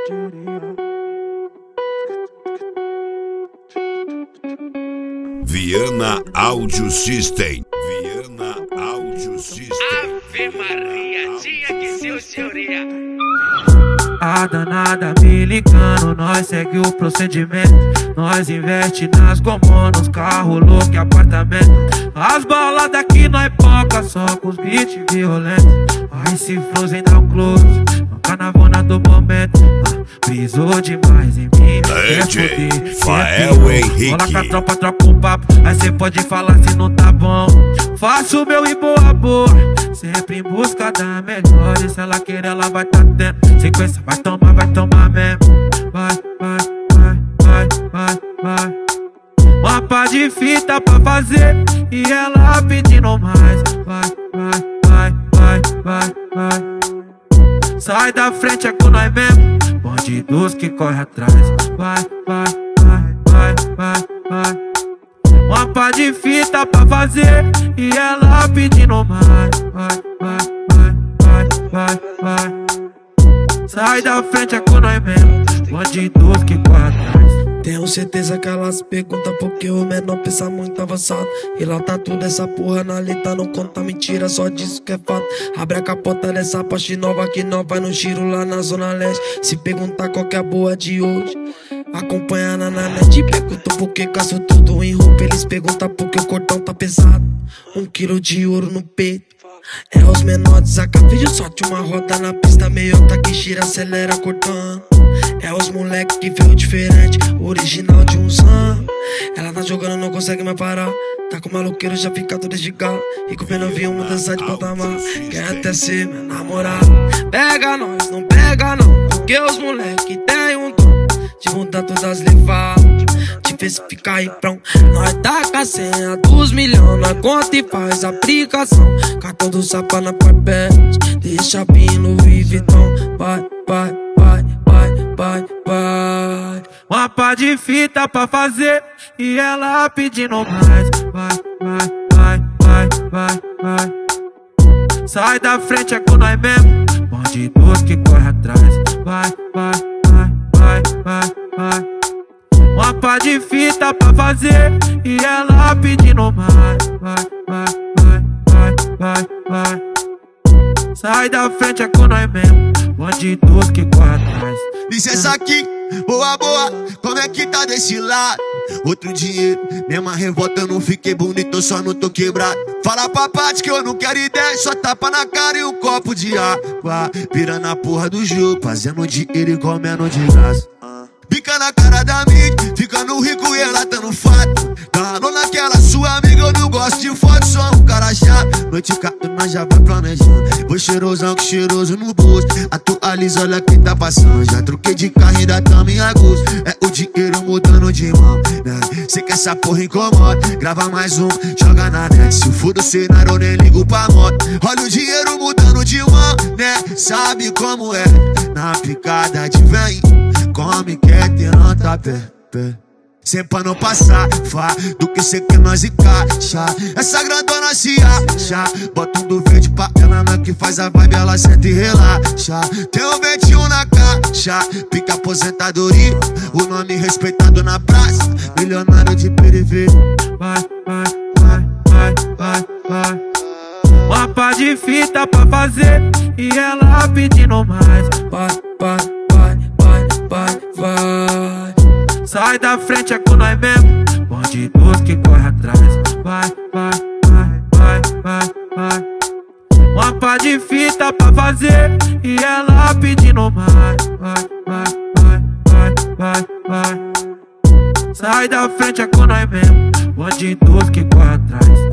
Viana Audio System. Viana Audio System. Ave Maria, tinha que ser o senhoria. A danada me ligando, nós segue o procedimento. Nós investe nas gomas, nos carros, louco e apartamento. As baladas aqui nós poca, só com os beats violentos. Aí se Frozen dá um close, no carnavona do momento. Brisou demais em mim, DJ Fael Henrique. Cola com a tropa, troca um papo, aí cê pode falar se não tá bom. Faço o meu e boa, boa, sempre em busca da melhor. E se ela querer, ela vai tá tendo sequência, vai tomar mesmo. Vai, vai, vai, vai, vai, vai. Mapa de fita pra fazer e ela pedindo mais. Vai, vai, vai, vai, vai, vai. Sai da frente, é com nós mesmo, bandidos que corre atrás. Vai, vai, vai, vai, vai, vai. Mapa de fita pra fazer e ela pedindo mais. Vai, vai, vai, vai, vai, vai. Sai da frente, é com nós mesmo, bandidos que corre atrás. Tenho certeza que elas perguntam porque o menor pensa muito avançado. E lá tá tudo essa porra na letra, não conta mentira, só diz que é fato. Abre a capota dessa Porsche nova que nós vai no giro lá na Zona Leste. Se perguntar qual que é a boa de hoje, acompanha na net. Perguntam por que caso tudo em roupa, eles perguntam porque o cordão tá pesado. 1 quilo de ouro no peito, é os menores, saca vídeo, sorte uma roda na pista, meiota que gira, acelera cortando. É os moleque que veio diferente, original de uns anos. Ela tá jogando, não consegue mais parar. Tá com o maloqueiro, já fica todo desligado. E com o novinho, mudança de patamar. Quer até ser minha namorada. Pega nós, não pega não, porque os moleque tem um dom de mudar todas as levadas, de ver se fica aí pronto. Nós tá com a senha dos milhões, nós conta e faz aplicação. Cartão do sapa na papel, deixa pino Louis Vuitton. Vai, vai, vai, vai, vai, vai. Mapa de fita pra fazer e ela pedindo mais. Vai, vai, vai, vai, vai, vai. Sai da frente, é com nós mesmo, bandidos que corre atrás. Vai, vai, vai, vai, vai, vai. Mapa de fita pra fazer e ela pedindo mais. Vai, vai, vai, vai, vai, vai. Sai da frente, é com nós mesmo, bandidos que corre atrás. Licença aqui, boa, boa, como é que tá desse lado? Outro dinheiro, mesma revolta, eu não fiquei bonito, eu só não tô quebrado. Fala pra parte que eu não quero ideia, só tapa na cara e um copo de água. Pirando a porra do jogo, fazendo dinheiro e comendo de graça. Pica na cara da mídia, ficando rico e ela tá no fato. Dando naquela sua amiga, eu não gosto de foto, sou um cara chato. Noite cata, nós já vai planejando. Vou cheirosão que cheiroso no bolso. Atualiza, olha quem tá passando. Já troquei de carro, ainda tamo em agosto. É o dinheiro mudando de mão, né? Cê que essa porra incomoda, grava mais um, joga na net. Se for do cenário, eu nem ligo pra moto. Olha o dinheiro mudando de mão, né? Sabe como é, na picada de vem. Come, quer ter nota pé. Sempre pra não passar, fá, do que cê quer nós encaixa. Essa grandona se acha, bota um do verde pra ela, não que faz a vibe, ela senta e relaxa. Tem um 21 na caixa, pica aposentadoria, o nome respeitado na praça, milionário de periferia. Vai, vai, vai, vai, vai, vai. Mapa de fita pra fazer e ela pedindo mais. Vai, vai, vai, vai, vai, vai. Sai da frente, é com nós mesmo, bandidos que corre atrás. Vai, vai, vai, vai, vai, vai. Mapa de fita pra fazer e ela pedindo mais. Vai, vai, vai, vai, vai, vai. Sai da frente, é com nós mesmo, bandidos que corre atrás.